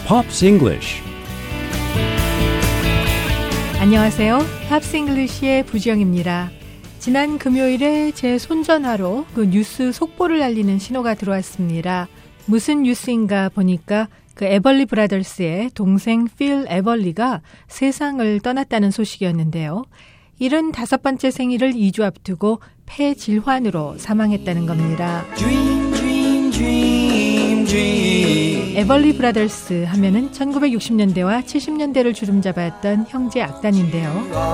Pops English. 안녕하세요. 팝스 잉글리시의 부지영입니다. 지난 금요일에 제 손전화로 그 뉴스 속보를 알리는 신호가 들어왔습니다. 무슨 뉴스인가 보니까 그 에벌리 브라더스의 동생 필 에벌리가 세상을 떠났다는 소식이었는데요. 75번째 생일을 2주 앞두고 폐질환으로 사망했다는 겁니다. 에벌리 브라더스 하면은 1960년대와 70년대를 주름잡았던 형제 악단인데요.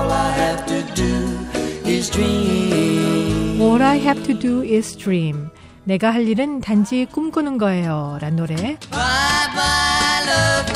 All I have to do is dream. 내가 할 일은 단지 꿈꾸는 거예요. 라는 노래. Bye bye love.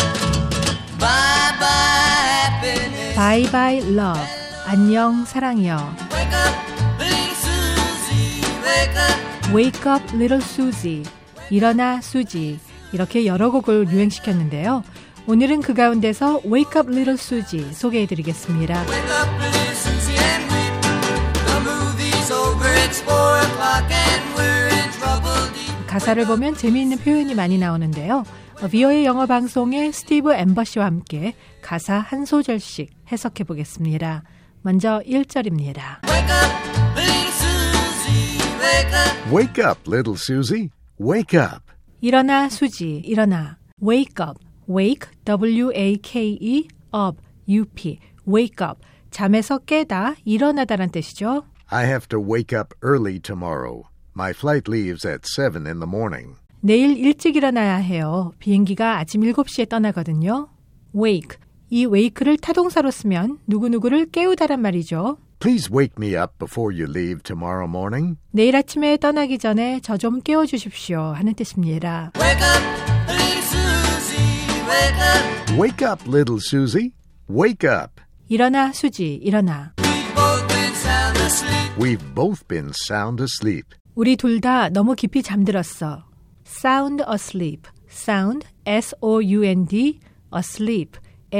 Bye bye happiness. Bye bye love. 안녕 사랑이요. Wake up little Susie. Wake up. Wake up little Susie. 일어나 수지. 이렇게 여러 곡을 유행시켰는데요. 오늘은 그 가운데서 Wake up little Susie 소개해드리겠습니다. Wake up little Susie and weep. The movie's over. It's 4 o'clock and we're in trouble deep. 가사를 보면 재미있는 표현이 많이 나오는데요. VOA 영어 방송의 스티브 엠버 씨와 함께 가사 한 소절씩 해석해 보겠습니다. 먼저 1절입니다. Wake up little Susie. Wake up. Wake up, little Susie. Wake up. 일어나 수지, 일어나. Wake up. Wake, W-A-K-E, up, U-P. Wake up. 잠에서 깨다, 일어나다란 뜻이죠. I have to wake up early tomorrow. My flight leaves at 7 in the morning. 내일 일찍 일어나야 해요. 비행기가 아침 7시에 떠나거든요. Wake. 이 wake를 타동사로 쓰면 누구누구를 깨우다란 말이죠. Please wake me up before you leave tomorrow morning. 내일 아침에 떠나기 전에 저 좀 깨워주십시오 하는 뜻입니다. Wake up little Susie. Wake up. Wake up, little Susie. Wake up. 일어나 수지, 일어나. We've both been sound asleep. We've both been sound asleep. 우리 둘 다 너무 깊이 잠들었어. Sound asleep. Sound, S-O-U-N-D, asleep,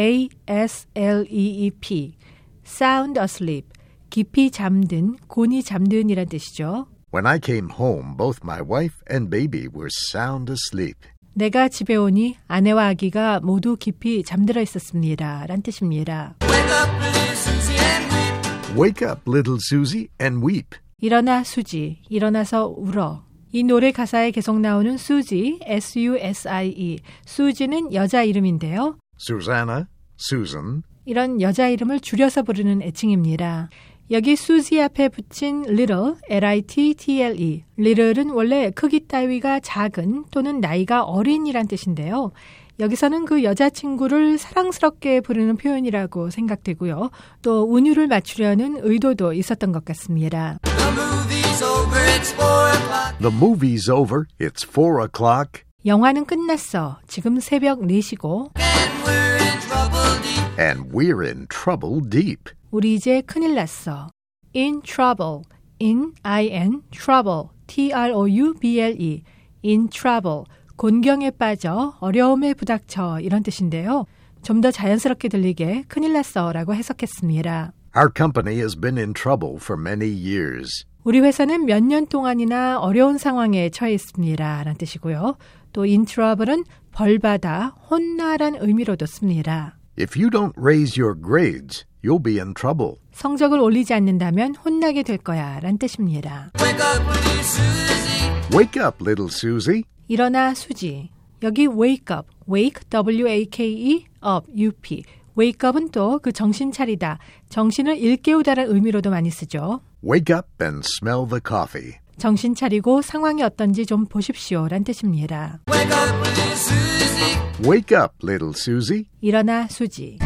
A-S-L-E-E-P. Sound asleep. 깊이 잠든, 곤히 잠든이란 뜻이죠. When I came home, both my wife and baby were sound asleep. 내가 집에 오니 아내와 아기가 모두 깊이 잠들어 있었습니다. 란 뜻입니다. Wake up little Susie and weep. Wake up, little Susie, and weep. 일어나 수지, 일어나서 울어. 이 노래 가사에 계속 나오는 수지, S-U-S-I-E. 수지는 여자 이름인데요. Susanna, Susan. 이런 여자 이름을 줄여서 부르는 애칭입니다. 여기 수지 앞에 붙인 little, L-I-T-T-L-E. little은 원래 크기 따위가 작은 또는 나이가 어린이란 뜻인데요. 여기서는 그 여자친구를 사랑스럽게 부르는 표현이라고 생각되고요. 또 운율을 맞추려는 의도도 있었던 것 같습니다. The movie's over. It's 4 o'clock. The movie's over. It's 4 o'clock. 영화는 끝났어. 지금 새벽 4시고 And we're in trouble deep. And we're in trouble deep. 우리 이제 큰일 났어. In trouble. In, I-N, trouble. T-R-O-U-B-L-E. In trouble. 곤경에 빠져, 어려움에 부닥쳐 이런 뜻인데요. 좀 더 자연스럽게 들리게 큰일 났어 라고 해석했습니다. Our company has been in trouble for many years. 우리 회사는 몇 년 동안이나 어려운 상황에 처해 있습니다 라는 뜻이고요. 또 in trouble은 벌받아, 혼나란 의미로도 씁니다. If you don't raise your grades, you'll be in trouble. 성적을 올리지 않는다면 혼나게 될 거야 라는 뜻입니다. Wake up little Susie. Wake up, little Susie. 일어나 수지. 여기 wake up, wake, W-A-K-E, up, U-P. wake up은 또 그 정신 차리다, 정신을 일깨우다라는 의미로도 많이 쓰죠. Wake up and smell the coffee. 정신 차리고 상황이 어떤지 좀 보십시오 란 뜻입니다. Wake up little Susie. Wake up, little Susie. 일어나 수지.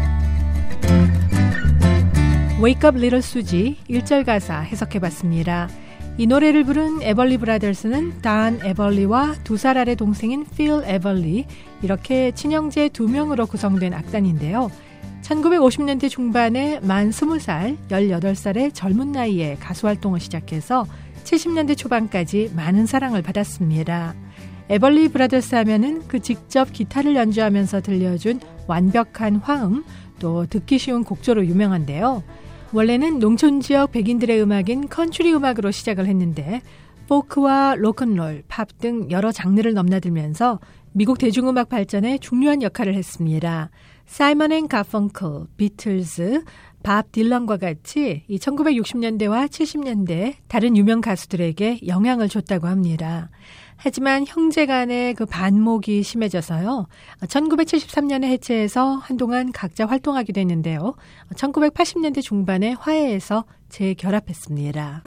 Wake up little Susie 1절 가사 해석해봤습니다. 이 노래를 부른 에벌리 브라더스는 단 에벌리와 2살 아래 동생인 필 에벌리, 이렇게 친형제 2명으로 구성된 악단인데요. 1950년대 중반에 만 20살, 18살의 젊은 나이에 가수 활동을 시작해서 70년대 초반까지 많은 사랑을 받았습니다. 에벌리 브라더스 하면은 그 직접 기타를 연주하면서 들려준 완벽한 화음, 또 듣기 쉬운 곡조로 유명한데요. 원래는 농촌 지역 백인들의 음악인 컨트리 음악으로 시작을 했는데 포크와 로큰롤, 팝 등 여러 장르를 넘나들면서 미국 대중음악 발전에 중요한 역할을 했습니다. 사이먼 앤 가펑클, 비틀즈, 밥 딜런과 같이 이 1960년대와 70년대 다른 유명 가수들에게 영향을 줬다고 합니다. 하지만 형제 간의 그 반목이 심해져서요. 1973년에 해체해서 한동안 각자 활동하기도 했는데요. 1980년대 중반에 화해해서 재결합했습니다.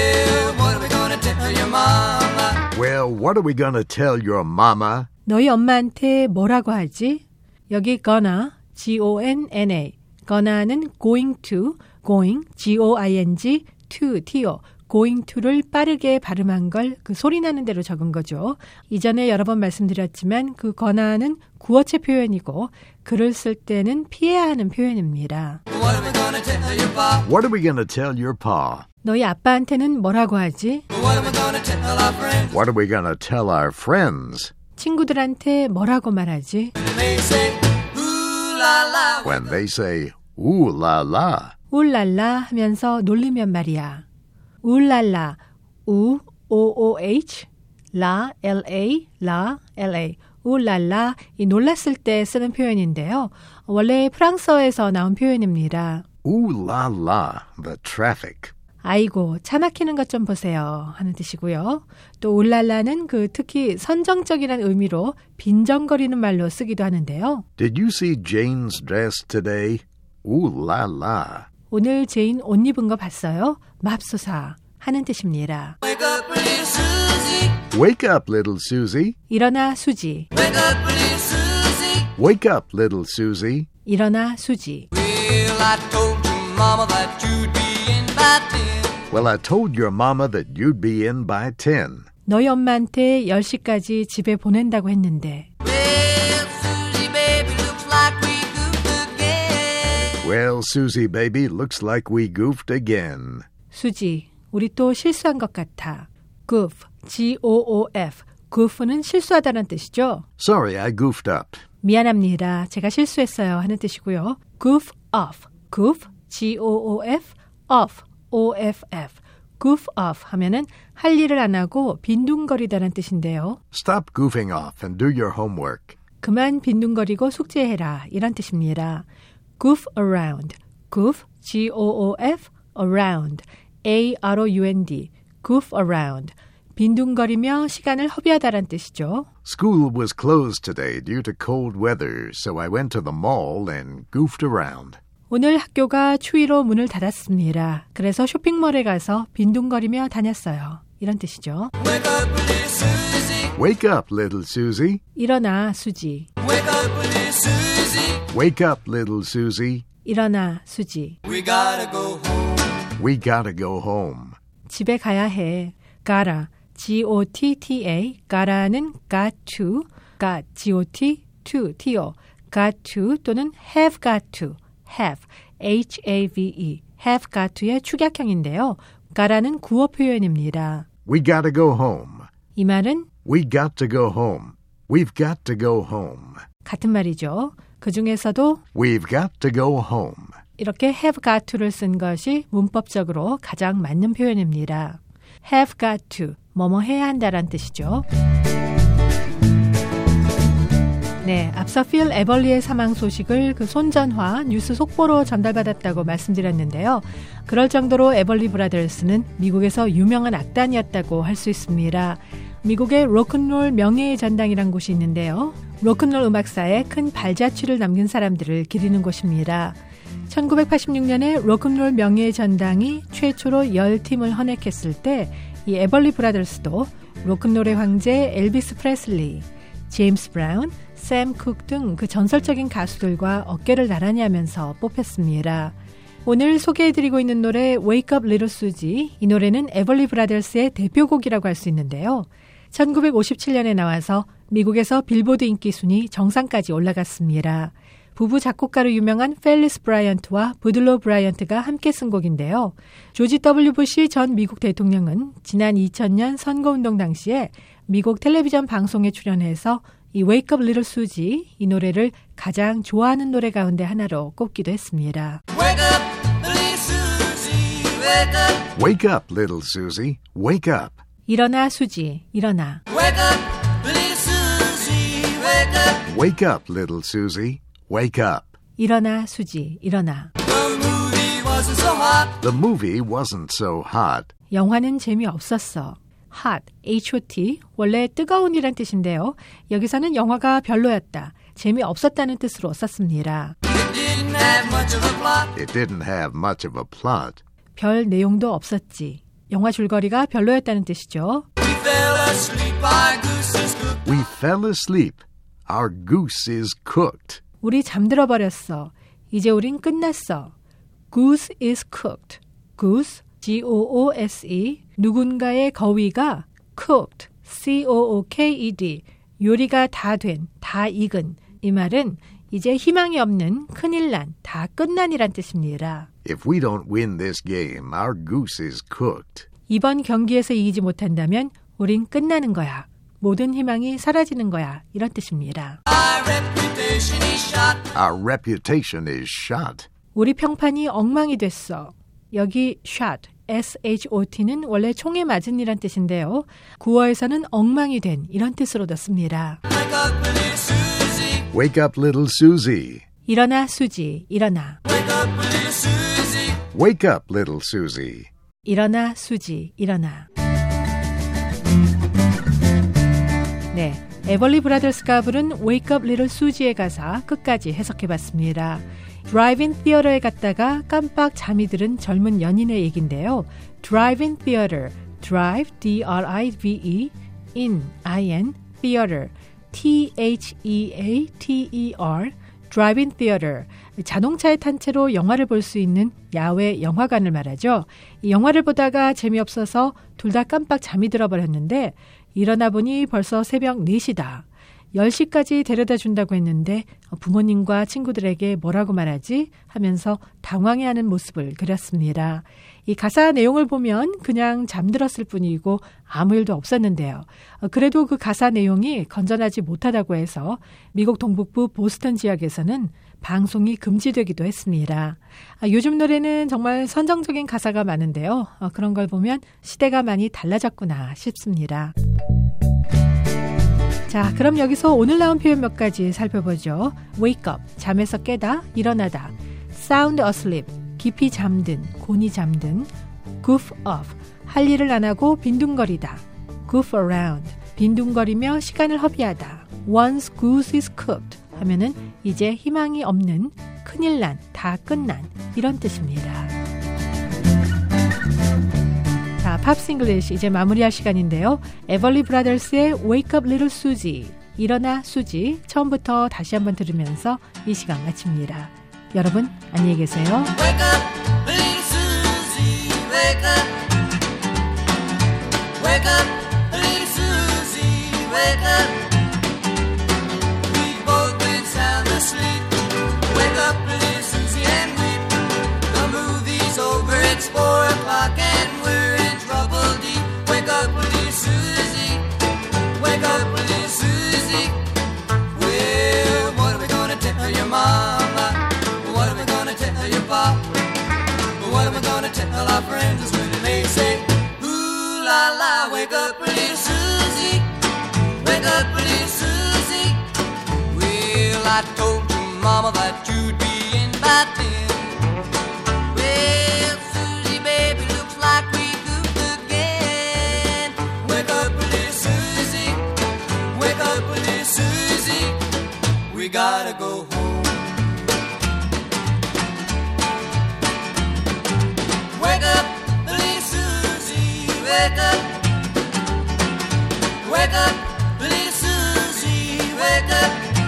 Well, what are we gonna tell your mama? 너희 엄마한테 뭐라고 하지? 여기 gonna, G-O-N-N-A. gonna는 going to, going, G-O-I-N-G, to, T-O. going to를 빠르게 발음한 걸 그 소리 나는 대로 적은 거죠. 이전에 여러 번 말씀드렸지만 그 gonna는 구어체 표현이고 글을 쓸 때는 피해야 하는 표현입니다. What are we gonna tell your pa? What are we gonna tell your pa? 너희 아빠한테는 뭐라고 하지? What are we gonna tell our friends? What are we gonna tell our friends? 친구들한테 뭐라고 말하지? They say, ooh la la. When they say, ooh la la. 울랄라 하면서 놀리면 말이야. 울랄라, 우, O-O-H, 라, L-A, 라, L-A. 울랄라, 이 놀랐을 때 쓰는 표현인데요. 원래 프랑스어에서 나온 표현입니다. Ooh la la, the traffic. 아이고, 차 막히는 것 좀 보세요 하는 뜻이고요. 또 울랄라는 그 특히 선정적이라는 의미로 빈정거리는 말로 쓰기도 하는데요. Did you see Jane's dress today? Ooh la la. 오늘 제인 옷 입은 거 봤어요? 맙소사 하는 뜻입니다. Wake up, little Susie. Wake up, little Susie. 일어나 수지, Wake up, little Susie. Wake up, little Susie. 일어나 수지. Well, I told your mama that you'd be in by 10. Well, I told your mama that you'd be in by 10. 너희 엄마한테 10시까지 집에 보낸다고 했는데 Well, Susie, baby, looks like we goofed again. Well, Susie, baby, looks like we goofed again. 수지, 우리 또 실수한 것 같아. goof, G-O-O-F. goof는 실수하다는 뜻이죠. Sorry, I goofed up. 미안합니다. 제가 실수했어요 하는 뜻이고요. goof off, goof, G-O-O-F, off, O-F-F. goof off 하면은 할 일을 안 하고 빈둥거리다는 뜻인데요. Stop goofing off and do your homework. 그만 빈둥거리고 숙제해라 이런 뜻입니다. goof around, goof, G-O-O-F, around, A-R-O-U-N-D, goof around. 빈둥거리며 시간을 허비하다란 뜻이죠. School was closed today due to cold weather, so I went to the mall and goofed around. 오늘 학교가 추위로 문을 닫았습니다. 그래서 쇼핑몰에 가서 빈둥거리며 다녔어요. 이런 뜻이죠. Wake up, little Susie. Wake up, little Susie. 일어나 수지, Wake up, little Susie. Wake up, little Susie. 일어나 수지. We gotta go home. We gotta go home. 집에 가야 해. gotta, G-O-T-T-A, gotta는 got to, got, G-O-T, to, T-O, got to 또는 have got to, have, H-A-V-E, have got to의 축약형인데요. gotta는 구어 표현입니다. We gotta go home. 이 말은 We got to go home. We've got to go home. 같은 말이죠. 그 중에서도 We've got to go home. 이렇게 have got to를 쓴 것이 문법적으로 가장 맞는 표현입니다. have got to, 뭐뭐 해야 한다란 뜻이죠. 네, 앞서 필 에벌리의 사망 소식을 그 손전화 뉴스 속보로 전달받았다고 말씀드렸는데요. 그럴 정도로 에벌리 브라더스는 미국에서 유명한 악단이었다고 할 수 있습니다. 미국의 로큰롤 명예의 전당이란 곳이 있는데요. 로큰롤 음악사에 큰 발자취를 남긴 사람들을 기리는 곳입니다. 1986년에 로큰롤 명예의 전당이 최초로 10팀을 헌액했을 때 이 에벌리 브라더스도 로큰롤의 황제 엘비스 프레슬리, 제임스 브라운, 샘 쿡 등 그 전설적인 가수들과 어깨를 나란히 하면서 뽑혔습니다. 오늘 소개해드리고 있는 노래 Wake Up Little Susie, 이 노래는 에벌리 브라더스의 대표곡이라고 할 수 있는데요. 1957년에 나와서 미국에서 빌보드 인기 순위 정상까지 올라갔습니다. 부부 작곡가로 유명한 펠리스 브라이언트와 부들로 브라이언트가 함께 쓴 곡인데요. 조지 W. 부시 전 미국 대통령은 지난 2000년 선거운동 당시에 미국 텔레비전 방송에 출연해서 이 Wake Up Little Susie, 이 노래를 가장 좋아하는 노래 가운데 하나로 꼽기도 했습니다. Wake up, little Susie. Wake up. Wake up, little Susie. Wake up. 일어나 수지, 일어나. Wake up, little Susie. wake up. Wake up, little Susie. Wake up. 일어나, 수지, 일어나. The movie wasn't so hot. The movie wasn't so hot. 영화는 재미없었어. hot, H-O-T, 원래 뜨거운이란 뜻인데요. 여기서는 영화가 별로였다, 재미없었다는 뜻으로 썼습니다. It didn't have much of a plot. It didn't have much of a plot. 별 내용도 없었지. 영화 줄거리가 별로였다는 뜻이죠. We fell asleep, our goose is cooked. We fell asleep. Our goose is cooked. 우리 잠들어 버렸어. 이제 우린 끝났어. Goose is cooked. Goose, G-O-O-S-E, 누군가의 거위가 cooked, C-O-O-K-E-D, 요리가 다 된, 다 익은. 이 말은 이제 희망이 없는, 큰일 난, 다 끝난이란 뜻입니다. If we don't win this game, our goose is cooked. 이번 경기에서 이기지 못한다면 우린 끝나는 거야. 모든 희망이 사라지는 거야. 이런 뜻입니다. Our reputation is shot. Our reputation is shot. 우리 평판이 엉망이 됐어. 여기 shot, S-H-O-T는 원래 총에 맞은 이란 뜻인데요. 구어에서는 엉망이 된 이런 뜻으로 넣습니다. Wake up, little Susie. Wake up, little Susie. 일어나, 수지, 일어나. Wake up, little Susie. Wake up, little Susie. 일어나, 수지, 일어나. 네, 에벌리 브라더스가 부른 Wake Up Little Susie의 가사 끝까지 해석해봤습니다. 드라이브인 티어터에 갔다가 깜빡 잠이 들은 젊은 연인의 얘기인데요. 드라이브인 티어터, drive, D-R-I-V-E, in, I-N, theater, T-H-E-A-T-E-R, 드라이브인 티어터, 자동차에 탄 채로 영화를 볼 수 있는 야외 영화관을 말하죠. 이 영화를 보다가 재미없어서 둘 다 깜빡 잠이 들어버렸는데 일어나 보니 벌써 새벽 4시다. 10시까지 데려다 준다고 했는데 부모님과 친구들에게 뭐라고 말하지? 하면서 당황해하는 모습을 그렸습니다. 이 가사 내용을 보면 그냥 잠들었을 뿐이고 아무 일도 없었는데요. 그래도 그 가사 내용이 건전하지 못하다고 해서 미국 동북부 보스턴 지역에서는 방송이 금지되기도 했습니다. 요즘 노래는 정말 선정적인 가사가 많은데요. 그런 걸 보면 시대가 많이 달라졌구나 싶습니다. 자, 그럼 여기서 오늘 나온 표현 몇 가지 살펴보죠. Wake up, 잠에서 깨다, 일어나다. Sound asleep, 깊이 잠든, 곤히 잠든. Goof off, 할 일을 안 하고 빈둥거리다. Goof around, 빈둥거리며 시간을 허비하다. Once goose is cooked, 하면은 이제 희망이 없는, 큰일 난, 다 끝난 이런 뜻입니다. 자, 팝스 잉글리시 이제 마무리할 시간인데요. 에벌리 브라더스의 Wake Up Little Susie, 일어나 수지, 처음부터 다시 한번 들으면서 이 시간 마칩니다. 여러분 안녕히 계세요. Wake up, little Susie. Wake up. Wake up, little Susie. Wake up. We've both been sound asleep. Wake up, little Susie, and weep. The movie's over, it's 4 o'clock and we're in trouble deep. Wake up, little Susie. Wake up, little Susie. Well, what are we gonna tell your mama? What are we gonna tell your pop? What are we gonna tell our friends when they say, ooh la la, wake up, little Susie. Wake up, little Susie. Well, I told your mama that you'd be in by 10. Well, Susie, baby, looks like we goofed again. Wake up, little Susie. Wake up, little Susie. We gotta go home. Wake up, little Susie. Wake up. Wake up, little Susie. Wake up.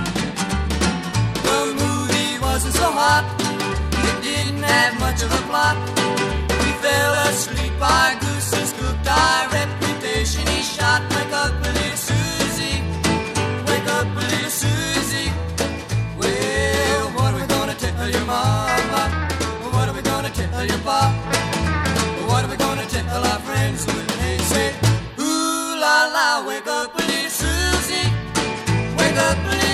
The movie wasn't so hot. It didn't have much of a plot. We fell asleep, our goose is cooked, our reputation is shot. Wake up, little Susie. Wake up, little Susie. Well, what are we gonna tell your mama? What are we gonna tell your pop? What are we gonna tell our friends when they say, ooh la la, wake up, little Susie. Wake up, little